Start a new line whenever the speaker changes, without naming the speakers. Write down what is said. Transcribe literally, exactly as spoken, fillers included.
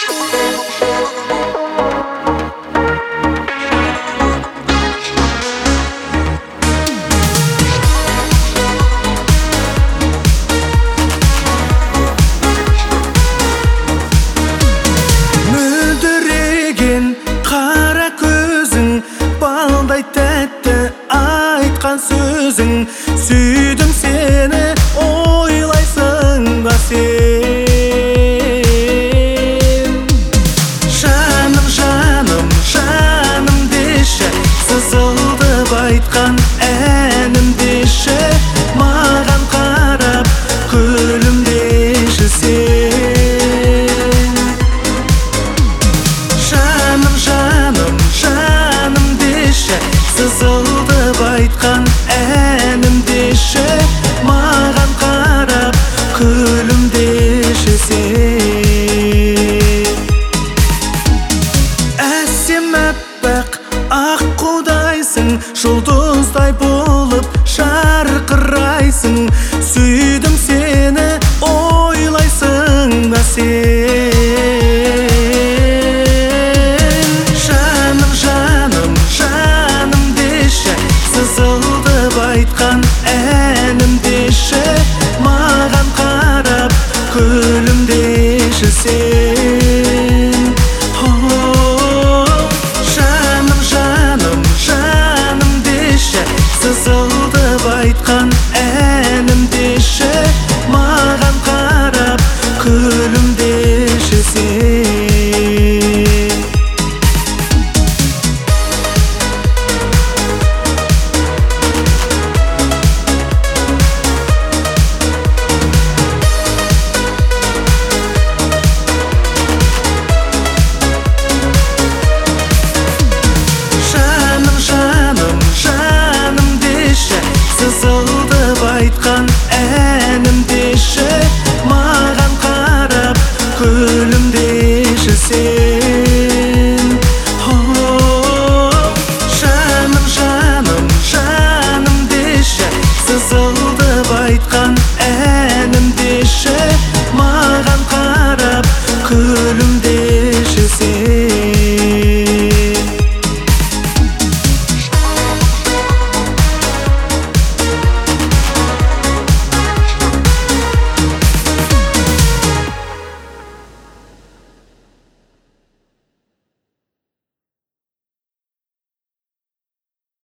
Сөзің сүйдім сені ойлайсың ба сен? Жаным, жаным, жаным деші, сызылдып айтқан әнім деші, маған қарап күлімдеші сен. Жаным, жаным, жаным деші, сызылдып айтқан әнім деші, маған қарап күлімдеші сен. Әсем әппақ ақ қудайсың, жұлдыздай болып жарқырайсың, сүйдім сені ойлайсың ба сен? Жаным, жаным, жаным деші, сызылдып айтқан әнім деші, маған қарап күлімдеші сен. Жаным, жаным, жаным деші, сызылдып айтқан әнім деші, маған қарап күлімдеші сен. Сызылдып айтқан